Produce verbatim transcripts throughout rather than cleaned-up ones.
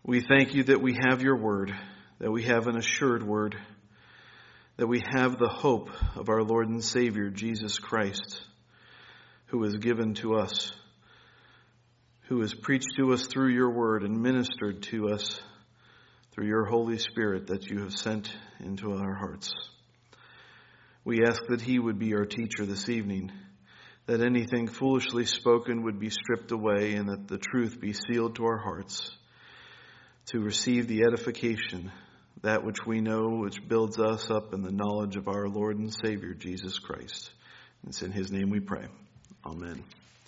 We thank you that we have your word, that we have an assured word, that we have the hope of our Lord and Savior, Jesus Christ, who is given to us, who is preached to us through your word and ministered to us through your Holy Spirit that you have sent into our hearts. We ask that he would be our teacher this evening, that anything foolishly spoken would be stripped away, and that the truth be sealed to our hearts, to receive the edification, that which we know, which builds us up in the knowledge of our Lord and Savior, Jesus Christ. It's in his name we pray. Amen.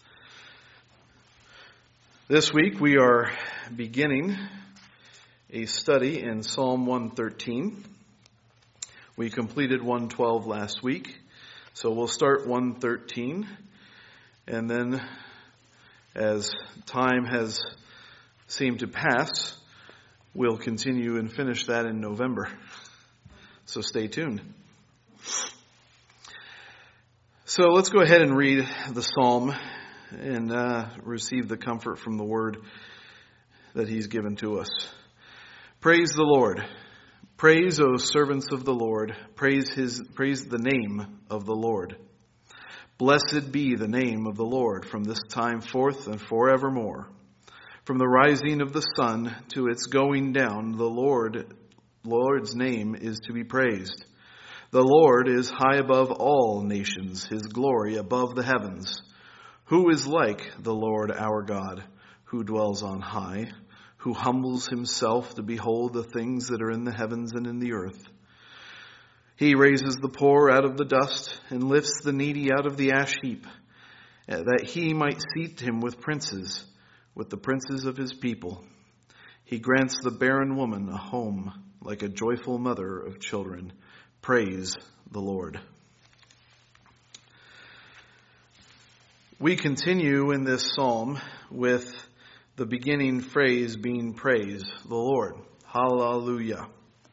This week we are beginning a study in Psalm one thirteen. We completed one twelve last week, so we'll start one thirteen, and then as time has seemed to pass, we'll continue and finish that in November. So stay tuned. So let's go ahead and read the psalm and uh, receive the comfort from the word that he's given to us. Praise the Lord. Praise, O servants of the Lord. Praise his, praise the name of the Lord. Blessed be the name of the Lord from this time forth and forevermore. From the rising of the sun to its going down, the Lord, Lord's name is to be praised. The Lord is high above all nations, his glory above the heavens. Who is like the Lord our God, who dwells on high, who humbles himself to behold the things that are in the heavens and in the earth? He raises the poor out of the dust and lifts the needy out of the ash heap, that he might seat him with princes, with the princes of his people. He grants the barren woman a home, like a joyful mother of children. Praise the Lord. We continue in this psalm with the beginning phrase being praise the Lord. Hallelujah.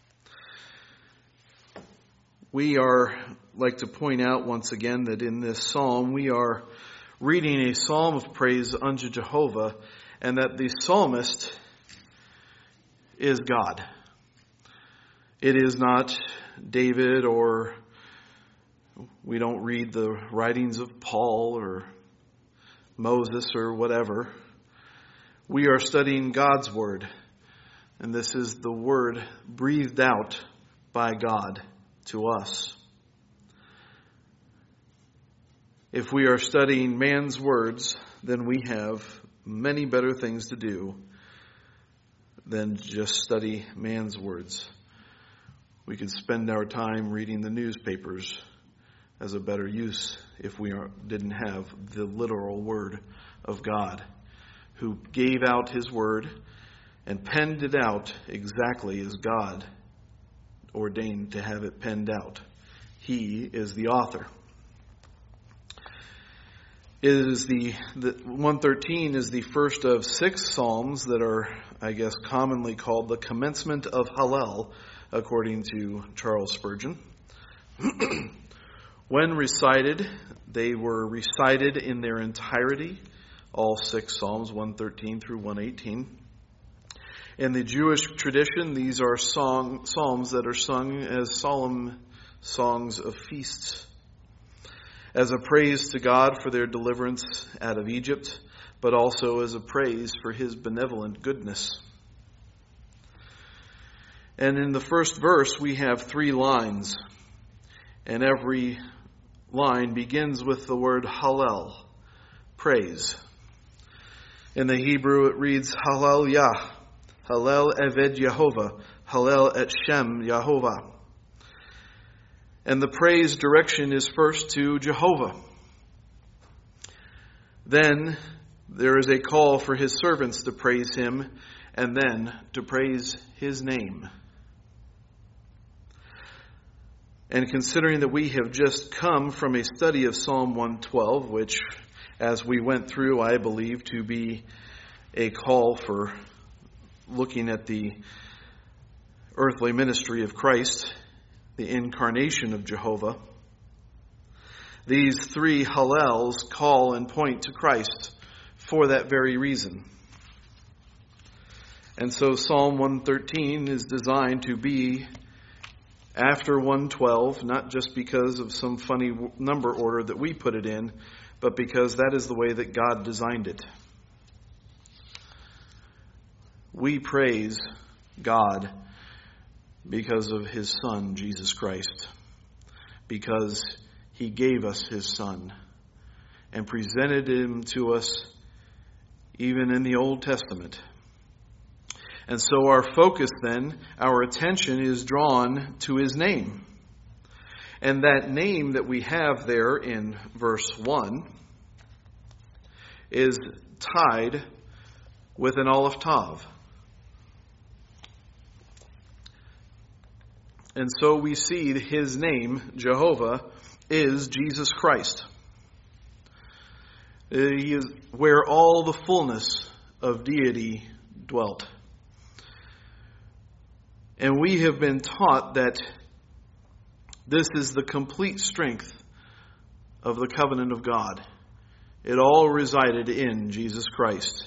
We are like to point out once again that in this psalm we are reading a psalm of praise unto Jehovah, and that the psalmist is God. It is not David, or we don't read the writings of Paul or Moses or whatever. We are studying God's word, and this is the word breathed out by God to us. If we are studying man's words, then we have many better things to do than just study man's words. We could spend our time reading the newspapers as a better use if we are, didn't have the literal word of God, who gave out his word and penned it out exactly as God ordained to have it penned out. He is the author. It is the, the one thirteen is the first of six psalms that are, I guess, commonly called the commencement of Hallel, according to Charles Spurgeon. When recited, they were recited in their entirety, all six psalms, one thirteen through one eighteen. In the Jewish tradition, these are song, psalms that are sung as solemn songs of feasts, as a praise to God for their deliverance out of Egypt, but also as a praise for his benevolent goodness. And in the first verse, we have three lines, and every line begins with the word Hallel, praise. In the Hebrew, it reads Hallelujah, Hallel Eved Yehovah, Hallel et Shem Yehovah. And the praise direction is first to Jehovah. Then there is a call for his servants to praise him, and then to praise his name. And considering that we have just come from a study of Psalm one twelve, which, as we went through, I believe to be a call for looking at the earthly ministry of Christ, the incarnation of Jehovah, these three Hallels call and point to Christ for that very reason. And so Psalm one thirteen is designed to be after one twelve, not just because of some funny number order that we put it in, but because that is the way that God designed it. We praise God because of His Son, Jesus Christ, because He gave us His Son and presented Him to us even in the Old Testament. And so our focus then, our attention is drawn to His name. And that name that we have there in verse one is tied with an Aleph Tav. And so we see His name, Jehovah, is Jesus Christ. He is where all the fullness of deity dwelt. And we have been taught that this is the complete strength of the covenant of God. It all resided in Jesus Christ.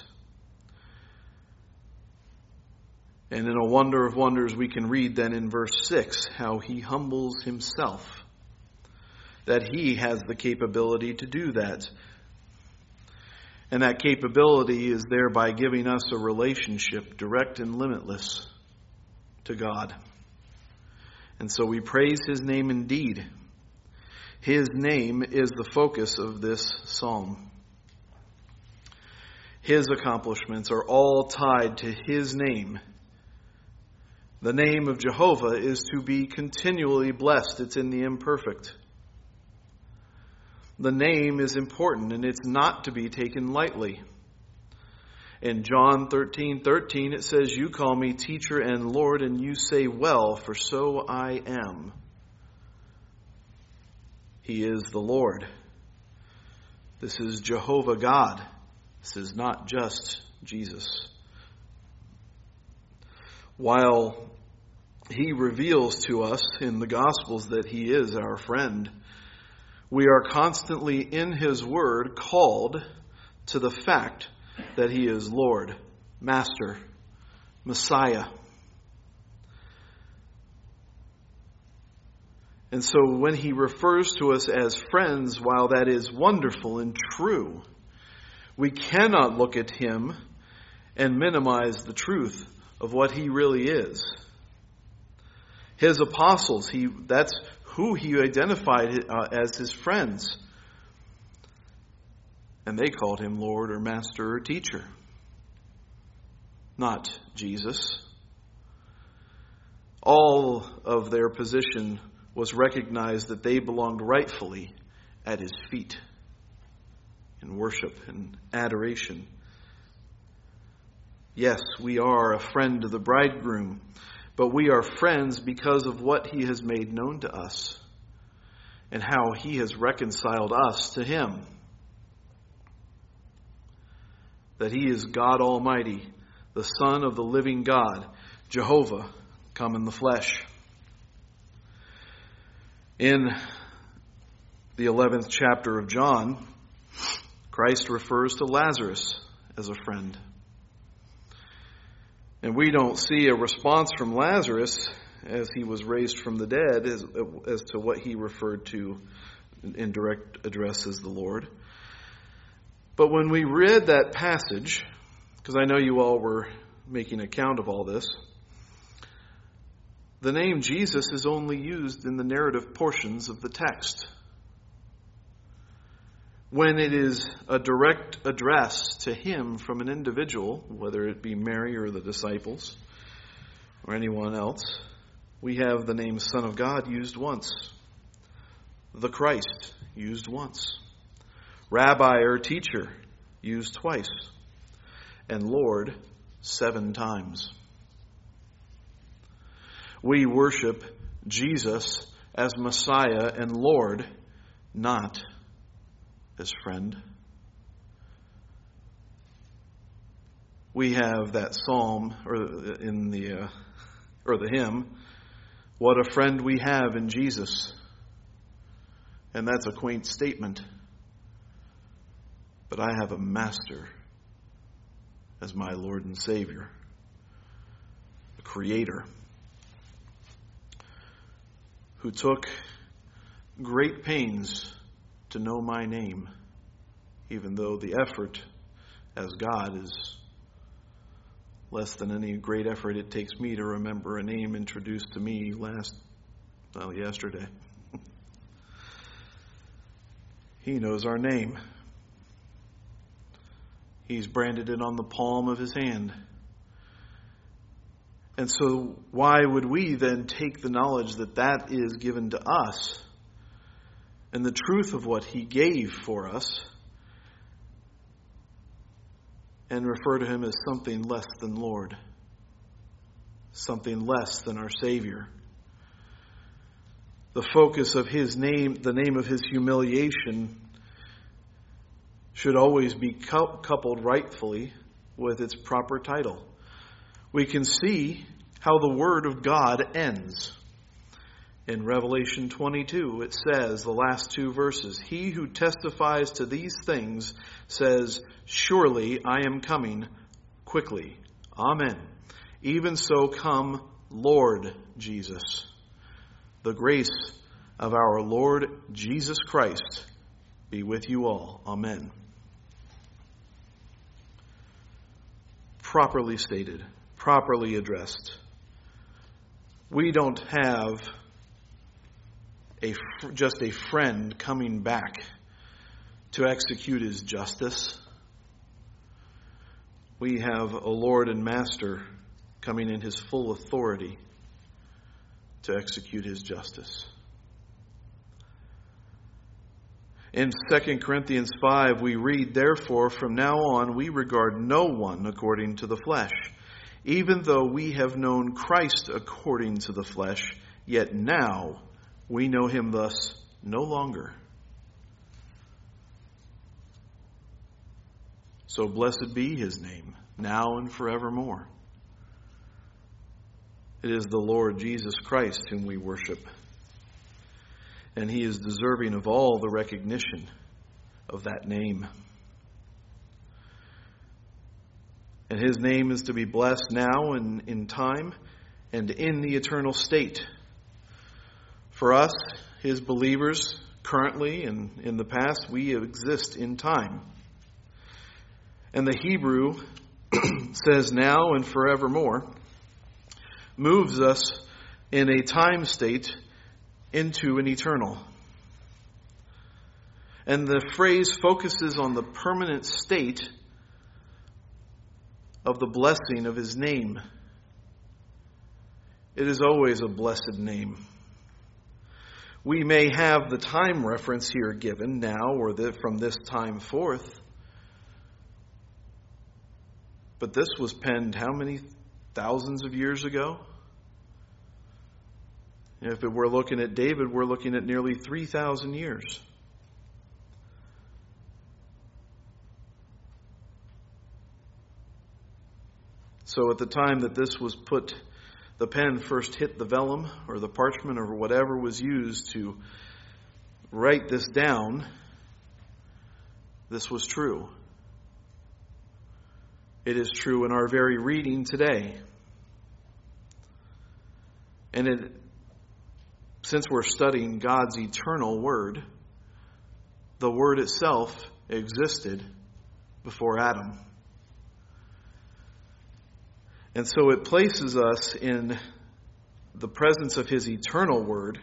And in a wonder of wonders, we can read then in verse six how He humbles Himself, that He has the capability to do that. And that capability is thereby giving us a relationship direct and limitless to God. And so we praise His name indeed. His name is the focus of this psalm. His accomplishments are all tied to His name. The name of Jehovah is to be continually blessed. It's in the imperfect. The name is important, and it's not to be taken lightly. In John thirteen thirteen, it says, "You call me teacher and Lord, and you say, well, for so I am." He is the Lord. This is Jehovah God. This is not just Jesus. While He reveals to us in the Gospels that He is our friend, we are constantly in His Word called to the fact that He is Lord, Master, Messiah. And so when He refers to us as friends, while that is wonderful and true, we cannot look at Him and minimize the truth of what He really is. His apostles, he that's who He identified uh, as His friends. And they called Him Lord or Master or Teacher, not Jesus. All of their position was recognized that they belonged rightfully at His feet in worship and adoration. Yes, we are a friend of the bridegroom, but we are friends because of what He has made known to us and how He has reconciled us to Him. That He is God Almighty, the Son of the living God, Jehovah, come in the flesh. In the eleventh chapter of John, Christ refers to Lazarus as a friend. And we don't see a response from Lazarus as he was raised from the dead as, as to what he referred to in direct address as the Lord. But when we read that passage, because I know you all were making account of all this, the name Jesus is only used in the narrative portions of the text. When it is a direct address to Him from an individual, whether it be Mary or the disciples or anyone else, we have the name Son of God used once. The Christ used once. Rabbi or teacher used twice. And Lord seven times. We worship Jesus as Messiah and Lord, not as friend. We have that psalm, or in the uh, or the hymn, "What a friend we have in Jesus," and that's a quaint statement. But I have a Master as my Lord and Savior. Creator, who took great pains to know my name, even though the effort as God is less than any great effort it takes me to remember a name introduced to me last, well, yesterday. He knows our name. He's branded it on the palm of his hand. And so why would we then take the knowledge that that is given to us and the truth of what he gave for us and refer to him as something less than Lord, something less than our Savior? The focus of his name, the name of his humiliation, should always be coupled rightfully with its proper title. We can see how the Word of God ends. In Revelation twenty-two, it says, the last two verses, "He who testifies to these things says, surely I am coming quickly. Amen. Even so come, Lord Jesus." The grace of our Lord Jesus Christ be with you all. Amen. Properly stated, properly addressed. We don't have a just a friend coming back to execute his justice. We have a Lord and Master coming in his full authority to execute his justice. In Second Corinthians five, we read, "Therefore, from now on, we regard no one according to the flesh. Even though we have known Christ according to the flesh, yet now we know him thus no longer." So blessed be his name, now and forevermore. It is the Lord Jesus Christ whom we worship. And he is deserving of all the recognition of that name. And his name is to be blessed now and in time and in the eternal state. For us, his believers, currently and in the past, we exist in time. And the Hebrew says now and forevermore, moves us in a time state into an eternal. And the phrase focuses on the permanent state of the blessing of his name. It is always a blessed name. We may have the time reference here given now or the, from this time forth, but this was penned how many thousands of years ago? If we're looking at David, we're looking at nearly three thousand years. So at the time that this was put, the pen first hit the vellum or the parchment or whatever was used to write this down, this was true. It is true in our very reading today. And it, since we're studying God's eternal Word, the Word itself existed before Adam. And so it places us in the presence of his eternal Word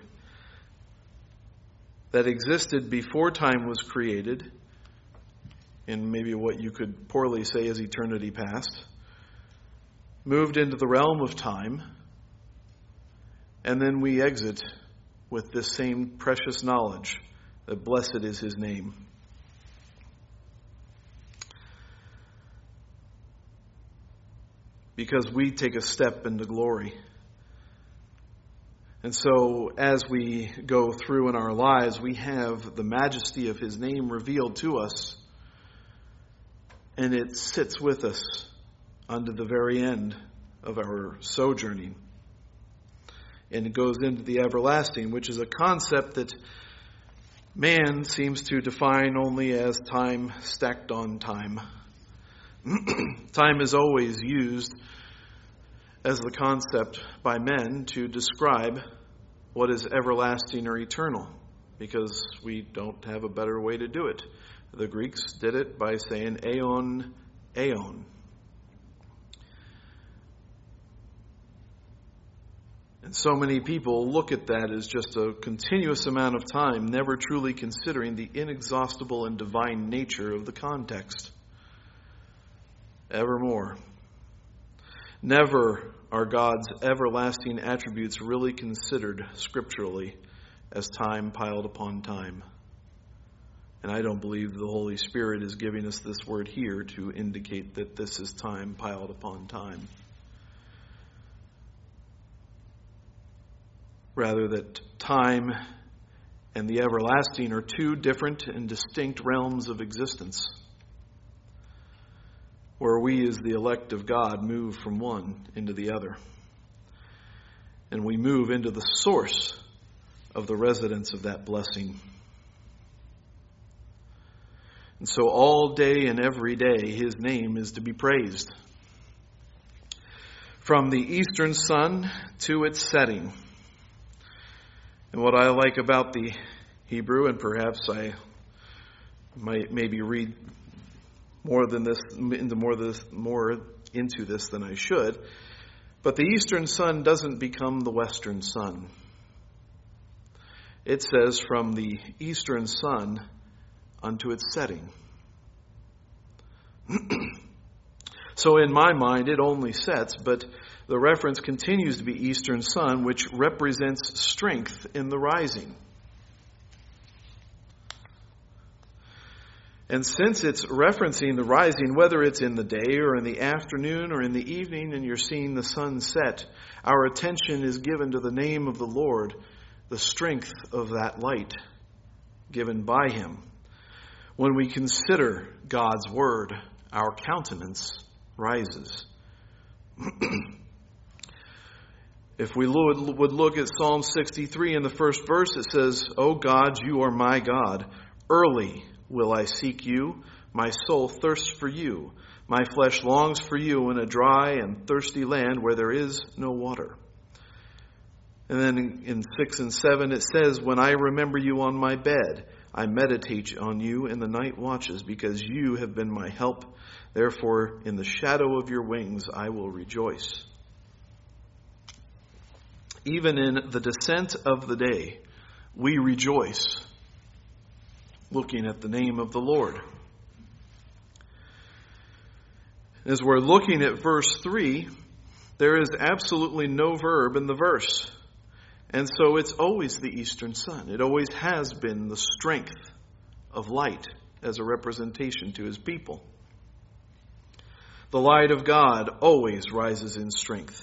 that existed before time was created, in maybe what you could poorly say is eternity past, moved into the realm of time, and then we exit with this same precious knowledge that blessed is his name. Because we take a step into glory. And so as we go through in our lives, we have the majesty of his name revealed to us. And it sits with us unto the very end of our sojourning. And it goes into the everlasting, which is a concept that man seems to define only as time stacked on time. Time is always used as the concept by men to describe what is everlasting or eternal, because we don't have a better way to do it. The Greeks did it by saying aeon, aeon. And so many people look at that as just a continuous amount of time, never truly considering the inexhaustible and divine nature of the context. Evermore. Never are God's everlasting attributes really considered scripturally as time piled upon time. And I don't believe the Holy Spirit is giving us this word here to indicate that this is time piled upon time. Rather, that time and the everlasting are two different and distinct realms of existence, where we as the elect of God move from one into the other. And we move into the source of the residence of that blessing. And so all day and every day His name is to be praised. From the eastern sun to its setting. And what I like about the Hebrew, and perhaps I might maybe read more than this into more this more into this than I should, but the eastern sun doesn't become the western sun. It says from the eastern sun unto its setting. So in my mind it only sets, but the reference continues to be eastern sun, which represents strength in the rising. And since it's referencing the rising, whether it's in the day or in the afternoon or in the evening, and you're seeing the sun set, our attention is given to the name of the Lord, the strength of that light given by Him. When we consider God's word, our countenance rises. If we would look at Psalm sixty-three in the first verse, it says, O God, you are my God. Early will I seek you. My soul thirsts for you. My flesh longs for you in a dry and thirsty land where there is no water. And then in six and seven it says, when I remember you on my bed, I meditate on you in the night watches, because you have been my help. Therefore, in the shadow of your wings I will rejoice. Even in the descent of the day, we rejoice, looking at the name of the Lord. As we're looking at verse three, there is absolutely no verb in the verse. And so it's always the eastern sun. It always has been the strength of light as a representation to His people. The light of God always rises in strength.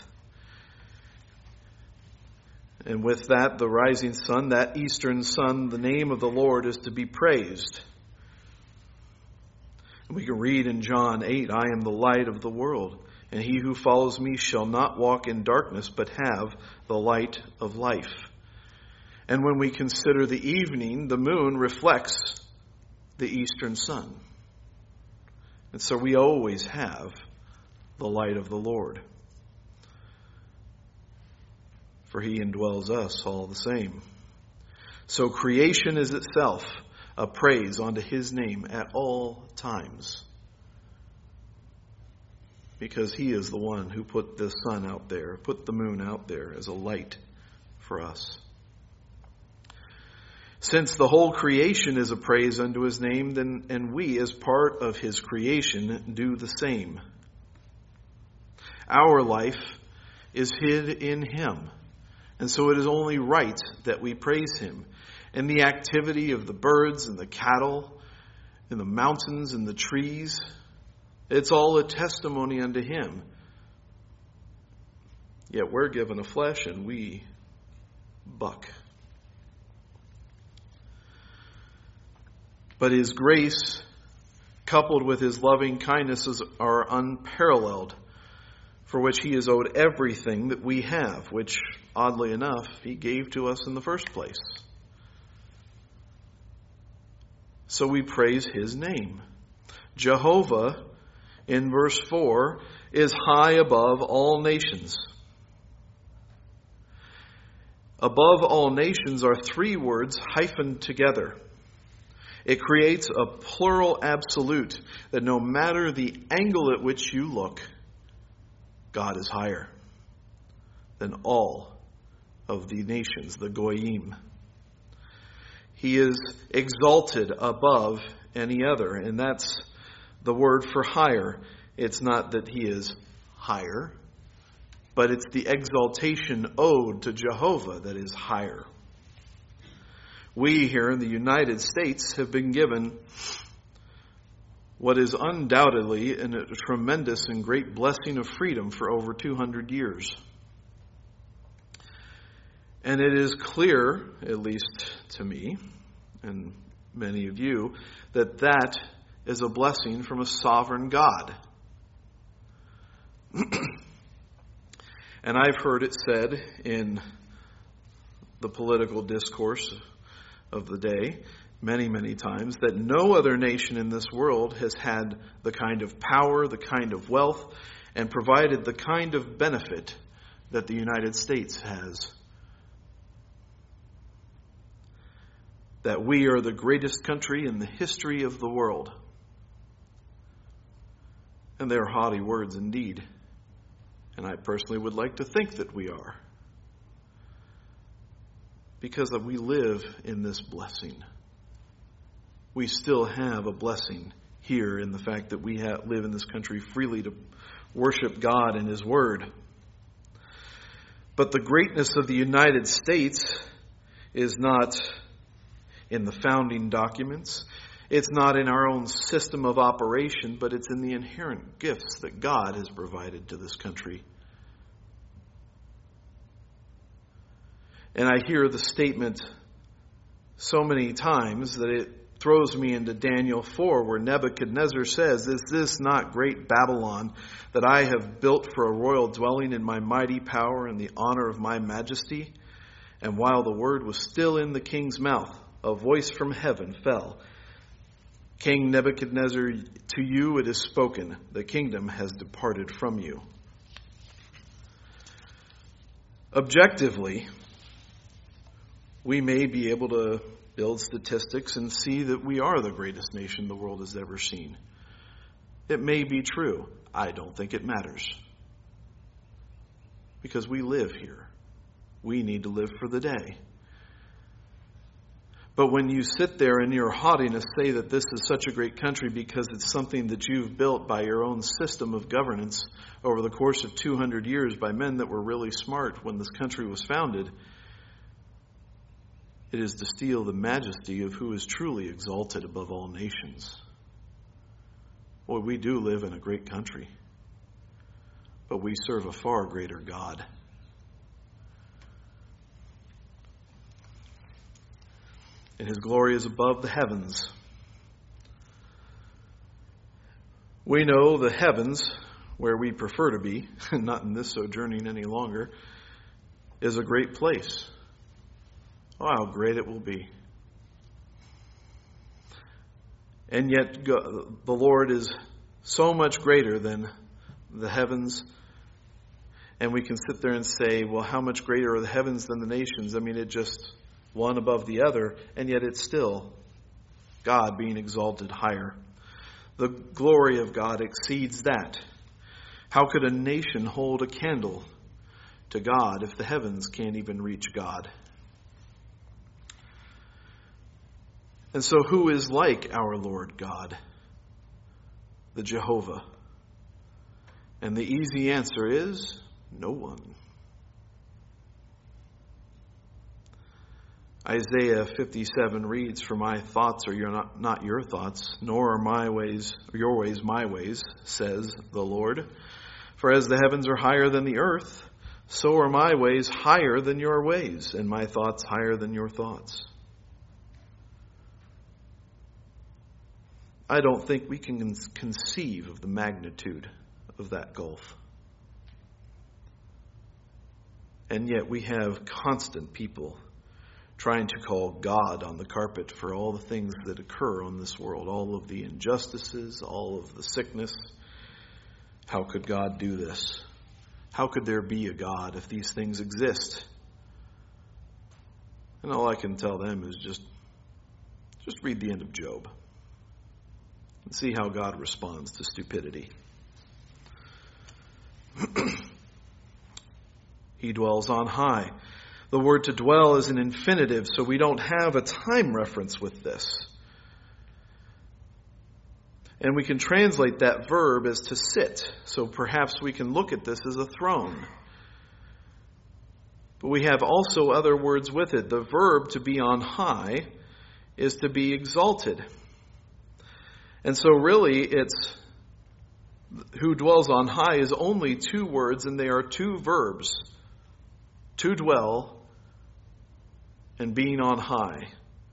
And with that, the rising sun, that eastern sun, the name of the Lord is to be praised. And we can read in John eight, I am the light of the world, and he who follows me shall not walk in darkness, but have the light of life. And when we consider the evening, the moon reflects the eastern sun. And so we always have the light of the Lord. For He indwells us all the same. So creation is itself a praise unto His name at all times. Because He is the one who put the sun out there, put the moon out there as a light for us. Since the whole creation is a praise unto His name, then and we as part of His creation do the same. Our life is hid in Him. And so it is only right that we praise Him. And the activity of the birds and the cattle and the mountains and the trees, it's all a testimony unto Him. Yet we're given a flesh and we buck. But His grace, coupled with His loving kindnesses, are unparalleled, for which He is owed everything that we have, which, oddly enough, He gave to us in the first place. So we praise His name. Jehovah, in verse four, is high above all nations. Above all nations are three words hyphened together. It creates a plural absolute that no matter the angle at which you look, God is higher than all of the nations, the goyim. He is exalted above any other, and that's the word for higher. It's not that he is higher, but it's the exaltation owed to Jehovah that is higher. We here in the United States have been given what is undoubtedly a tremendous and great blessing of freedom for over two hundred years. And it is clear, at least to me and many of you, that that is a blessing from a sovereign God. And I've heard it said in the political discourse of the day many, many times that no other nation in this world has had the kind of power, the kind of wealth, and provided the kind of benefit that the United States has. That we are the greatest country in the history of the world. And they're haughty words indeed. And I personally would like to think that we are. Because we live in this blessing. We still have a blessing here in the fact that we have, live in this country freely to worship God and His Word. But the greatness of the United States is not in the founding documents. It's not in our own system of operation, but it's in the inherent gifts that God has provided to this country. And I hear the statement so many times that it throws me into Daniel four, where Nebuchadnezzar says, "Is this not great Babylon that I have built for a royal dwelling in my mighty power and the honor of my majesty?" And while the word was still in the king's mouth, a voice from heaven fell. "King Nebuchadnezzar, to you it is spoken, the kingdom has departed from you." Objectively, we may be able to build statistics and see that we are the greatest nation the world has ever seen. It may be true. I don't think it matters. Because we live here. We need to live for the day. But when you sit there in your haughtiness say that this is such a great country because it's something that you've built by your own system of governance over the course of two hundred years by men that were really smart when this country was founded, it is to steal the majesty of who is truly exalted above all nations. Boy, we do live in a great country, but we serve a far greater God. And His glory is above the heavens. We know the heavens, where we prefer to be, not in this sojourning any longer, is a great place. Oh, how great it will be. And yet the Lord is so much greater than the heavens. And we can sit there and say, well, how much greater are the heavens than the nations? I mean, it just one above the other, and yet it's still God being exalted higher. The glory of God exceeds that. How could a nation hold a candle to God if the heavens can't even reach God? And so who is like our Lord God? The Jehovah. And the easy answer is no one. Isaiah fifty-seven reads, "For my thoughts are your not, not your thoughts, nor are my ways your ways my ways, says the Lord. For as the heavens are higher than the earth, so are my ways higher than your ways, and my thoughts higher than your thoughts." I don't think we can conceive of the magnitude of that gulf. And yet we have constant people trying to call God on the carpet for all the things that occur on this world, all of the injustices, all of the sickness. How could God do this? How could there be a God if these things exist? And all I can tell them is just, just read the end of Job and see how God responds to stupidity. He dwells on high. The word to dwell is an infinitive, so we don't have a time reference with this. And we can translate that verb as to sit. So perhaps we can look at this as a throne. But we have also other words with it. The verb to be on high is to be exalted. And so really it's who dwells on high is only two words, and they are two verbs. To dwell and being on high.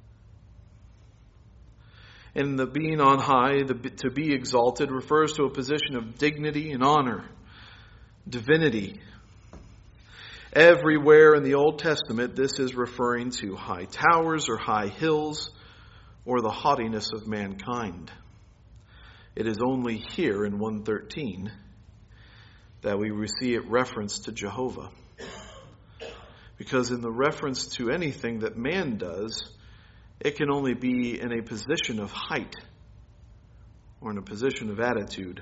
And the being on high, the to be exalted, refers to a position of dignity and honor, divinity. Everywhere in the Old Testament, this is referring to high towers or high hills or the haughtiness of mankind. It is only here in one thirteen that we see it referenced to Jehovah. Because in the reference to anything that man does, it can only be in a position of height or in a position of attitude.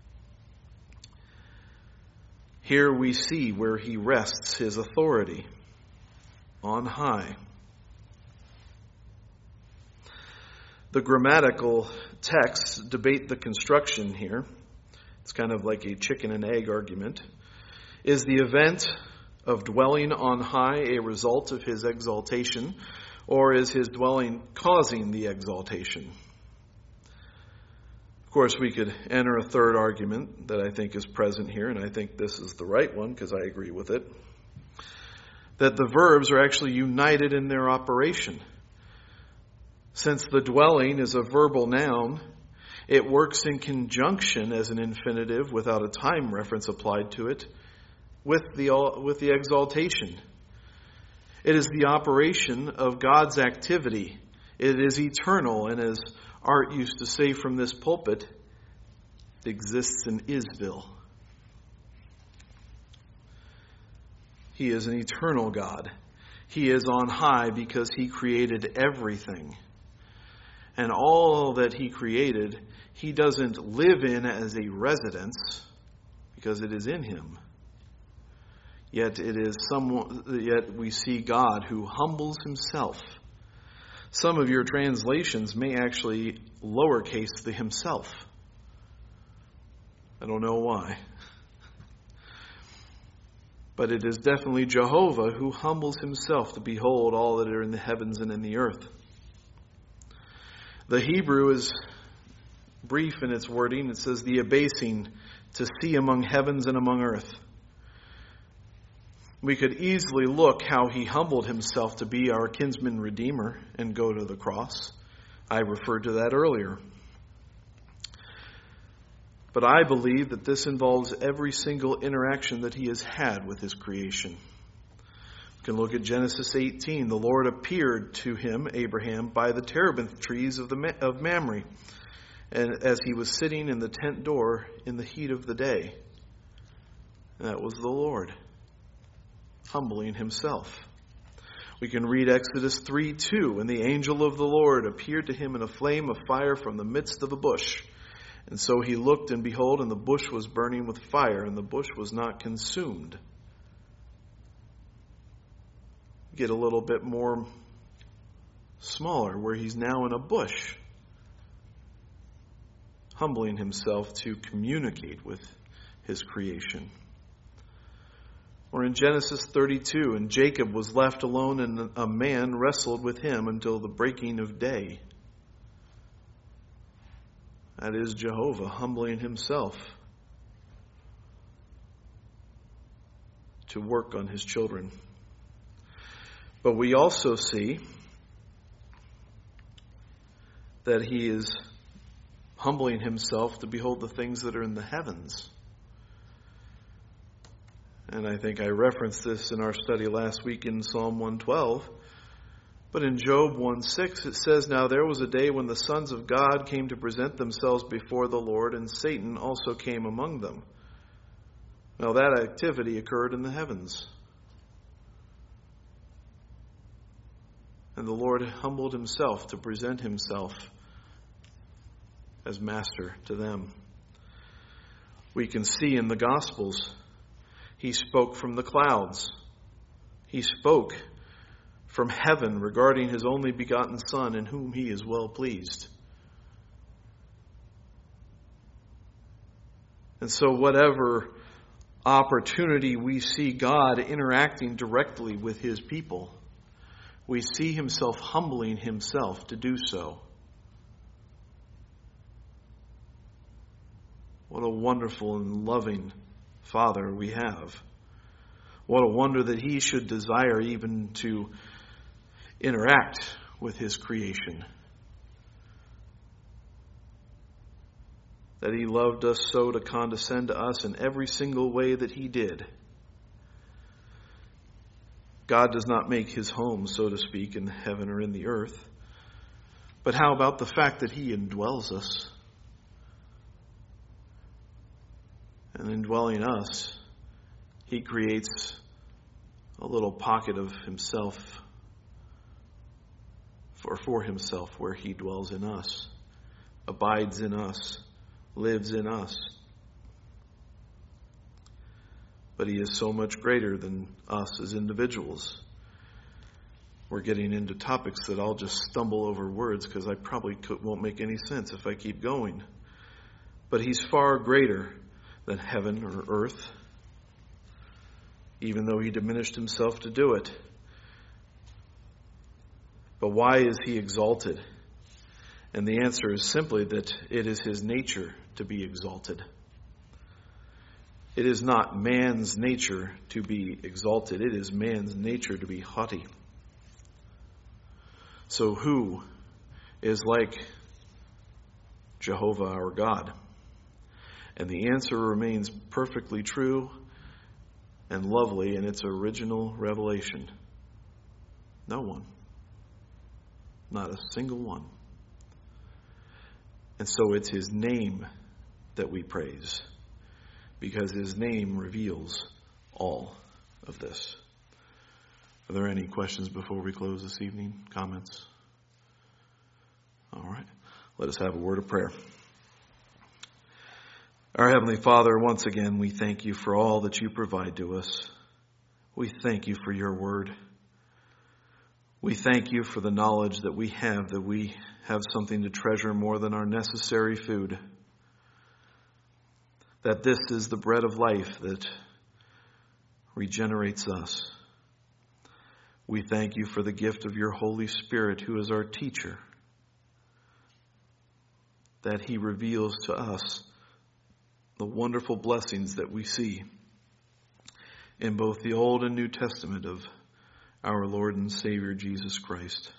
Here we see where he rests his authority on high. The grammatical texts debate the construction here. It's kind of like a chicken and egg argument. Is the event of dwelling on high a result of his exaltation, or is his dwelling causing the exaltation? Of course, we could enter a third argument that I think is present here, and I think this is the right one because I agree with it, that the verbs are actually united in their operation. Since the dwelling is a verbal noun, it works in conjunction as an infinitive without a time reference applied to it with the, with the exaltation. It is the operation of God's activity. It is eternal, and as Art used to say from this pulpit, it exists in Isville. He is an eternal God. He is on high because he created everything. And all that he created, he doesn't live in as a residence because it is in him. Yet it is someone, yet we see God who humbles himself. Some of your translations may actually lowercase the himself. I don't know why. But it is definitely Jehovah who humbles himself to behold all that are in the heavens and in the earth. The Hebrew is brief in its wording. It says the abasing, to see among heavens and among earth. We could easily look how he humbled himself to be our kinsman redeemer and go to the cross. I referred to that earlier. But I believe that this involves every single interaction that he has had with his creation. We can look at Genesis eighteen. The Lord appeared to him, Abraham, by the terebinth trees of the of Mamre, and as he was sitting in the tent door in the heat of the day. That was the Lord, humbling himself. We can read Exodus three two. And the angel of the Lord appeared to him in a flame of fire from the midst of a bush. And so he looked, and behold, and the bush was burning with fire, and the bush was not consumed. Get a little bit more smaller, where he's now in a bush, humbling himself to communicate with his creation. Or in Genesis thirty-two, and Jacob was left alone, and a man wrestled with him until the breaking of day. That is Jehovah humbling himself to work on his children. But we also see that he is humbling himself to behold the things that are in the heavens. And I think I referenced this in our study last week in Psalm one twelve. But in Job one six it says, Now there was a day when the sons of God came to present themselves before the Lord, and Satan also came among them. Now that activity occurred in the heavens. And the Lord humbled himself to present himself as master to them. We can see in the Gospels, he spoke from the clouds. He spoke from heaven regarding his only begotten Son, in whom he is well pleased. And so whatever opportunity we see God interacting directly with his people, we see himself humbling himself to do so. What a wonderful and loving Father we have. What a wonder that he should desire even to interact with his creation. That he loved us so to condescend to us in every single way that he did. God does not make his home, so to speak, in heaven or in the earth. But how about the fact that he indwells us? And indwelling us, he creates a little pocket of himself for, for himself where he dwells in us, abides in us, lives in us. But he is so much greater than us as individuals. We're getting into topics that I'll just stumble over words because I probably could, won't make any sense if I keep going. But he's far greater than heaven or earth, even though he diminished himself to do it. But why is he exalted? And the answer is simply that it is his nature to be exalted. It is not man's nature to be exalted. It is man's nature to be haughty. So who is like Jehovah our God? And the answer remains perfectly true and lovely in its original revelation. No one. Not a single one. And so it's his name that we praise, because his name reveals all of this. Are there any questions before we close this evening? Comments? All right. Let us have a word of prayer. Our Heavenly Father, once again, we thank you for all that you provide to us. We thank you for your word. We thank you for the knowledge that we have, that we have something to treasure more than our necessary food. That this is the bread of life that regenerates us. We thank you for the gift of your Holy Spirit, who is our teacher, that he reveals to us the wonderful blessings that we see in both the Old and New Testament of our Lord and Savior Jesus Christ.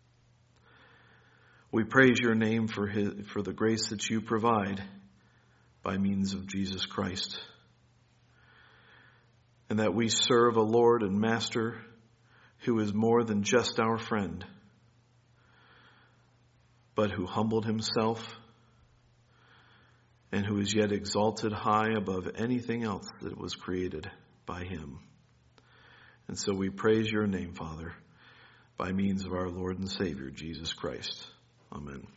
We praise your name for his, for the grace that you provide by means of Jesus Christ, and that we serve a Lord and Master who is more than just our friend, but who humbled himself and who is yet exalted high above anything else that was created by him. And so we praise your name, Father, by means of our Lord and Savior, Jesus Christ. Amen.